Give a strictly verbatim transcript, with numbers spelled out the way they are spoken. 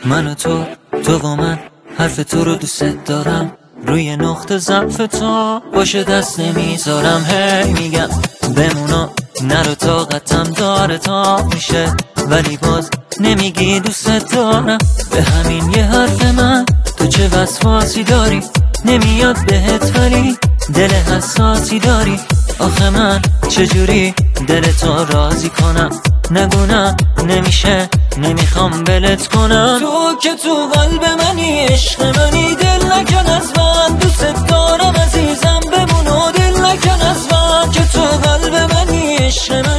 من و تو، تو و من، حرف تو رو دوست دارم، روی نقطه ضعف تو باشه دست نمیذارم. هی میگم بمونا نرو، طاقتم داره تا میشه، ولی باز نمیگی دوست دارم. به همین یه حرف من تو چه وسواسی داری، نمیاد بهت ولی دل حساسی داری. آخه من چجوری دل تو راضی کنم؟ نگونم نمیشه، نمیخوام بلت کنم. تو که تو قلب منی، عشق منی، دل نکن از من، دوست دارم عزیزم بمون و دل نکن از من. که تو قلب منی، عشق منی.